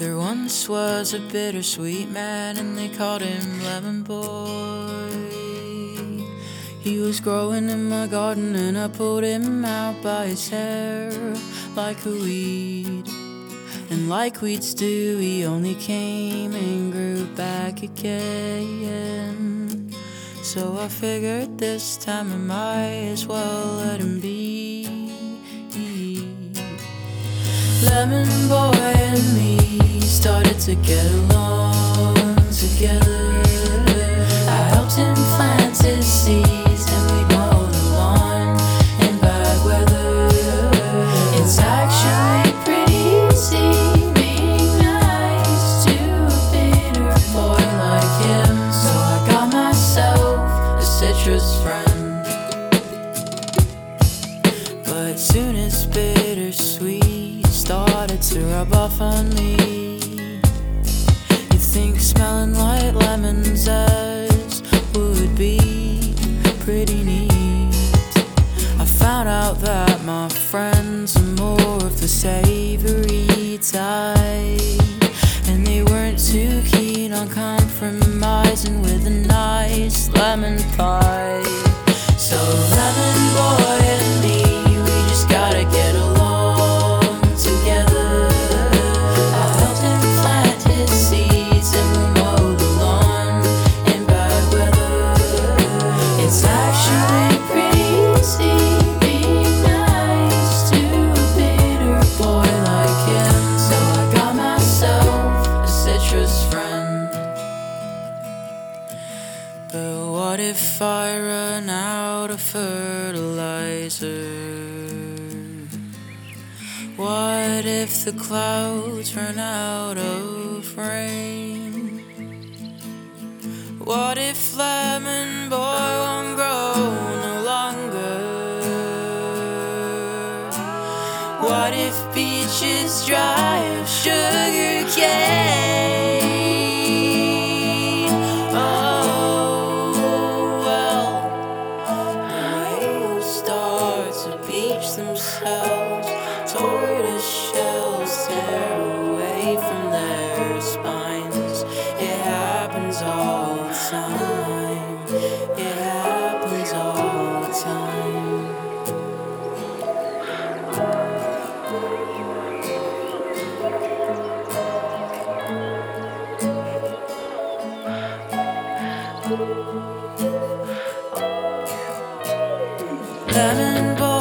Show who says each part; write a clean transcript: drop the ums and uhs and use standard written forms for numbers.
Speaker 1: There once was a bittersweet man, and they called him Lemon Boy. He was growing in my garden, and I pulled him out by his hair like a weed. And like weeds do, he only came and grew back again. So I figured this time I might as well let him be. Lemon Boy and me started to get along together. I helped him plant his seeds, and we mowed the lawn in bad weather. It's actually pretty easy being nice to a bitter boy like him. So I got myself a citrus friend. But soon as bittersweet started to rub off on me, you'd think smelling like lemon zest would be pretty neat. I found out that my friends are more of the savory type, and they weren't too keen on compromising with a nice lemon pie. So Lemon Boy and me, we just gotta get along together. I helped him plant his seeds, and we'll mow the lawn in bad weather. It's actually pretty easy being nice to a bitter boy like him. So I got myself a citrus friend. But what if I run out of fertilizer? What if the clouds run out of rain? What if Lemon Boy won't grow no longer? What if beaches dry of sugar cane? Oh, well, the whales start to beach themselves. Tortoise shells tear away from their spines. It happens all the time. It happens all the time. Lemon Boy